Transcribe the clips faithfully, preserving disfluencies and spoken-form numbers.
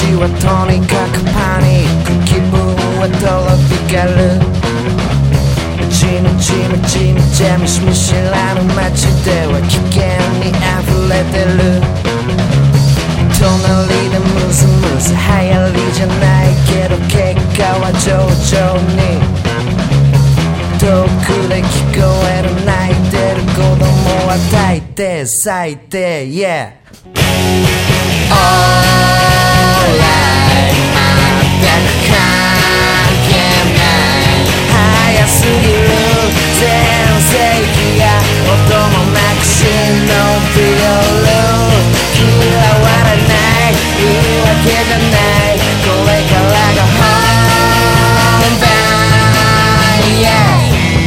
ちはとにかくパニック、気分はトロピカル。ちみちみちみちゃみしみ知らぬ街では危険に溢れてる。隣でムズムズ流行りじゃないけど結果は上々に。遠くで聞こえる泣いてる子供は大抵最低 Yeah Alright 全く関係ない早すぎる全盛期が音もなく忍び寄る。嫌われない言うわけじゃないこれからが本番 Yeah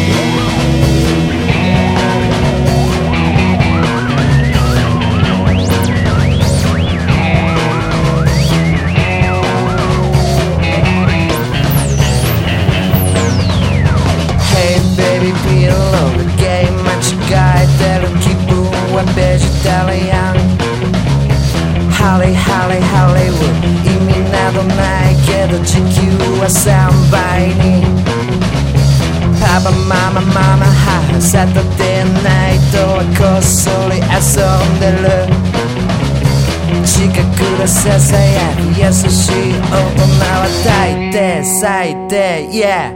ベジタリアンハリハリハリウッド意味などないけど時給はさんばいに。パパママママ母サタデーナイトはこっそり遊んでる。近くでささやく優しい大人は大抵最低 Yeah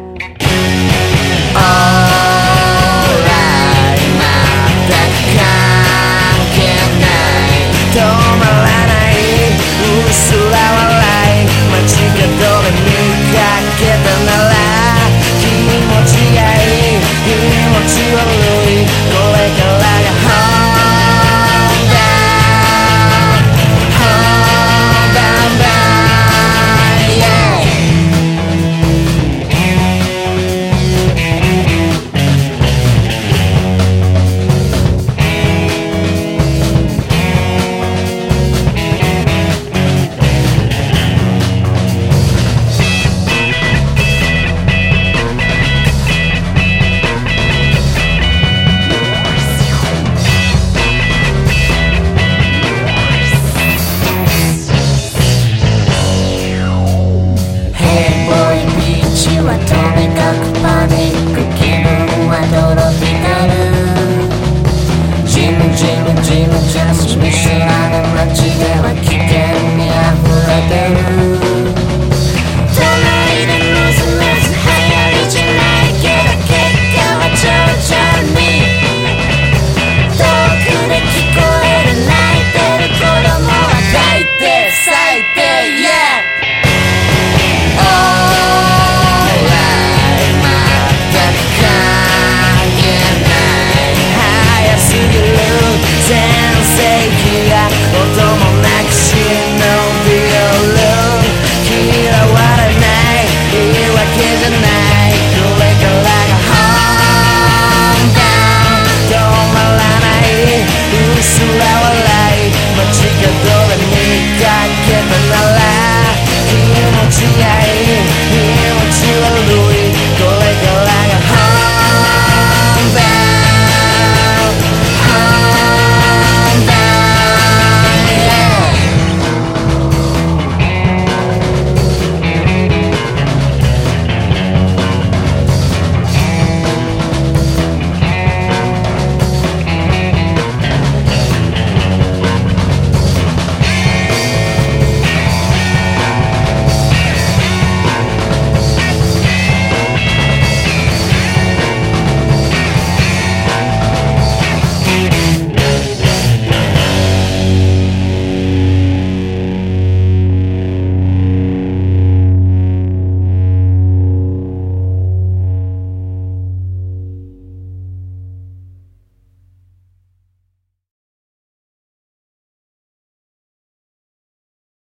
Alright 止まらない薄ら笑い街角で見かけたなら気持ちがいい気持ち悪いこれからが本番本番だ Yeahパニック気分はトロピカル。ジムジムジムジャスミ知らぬ街では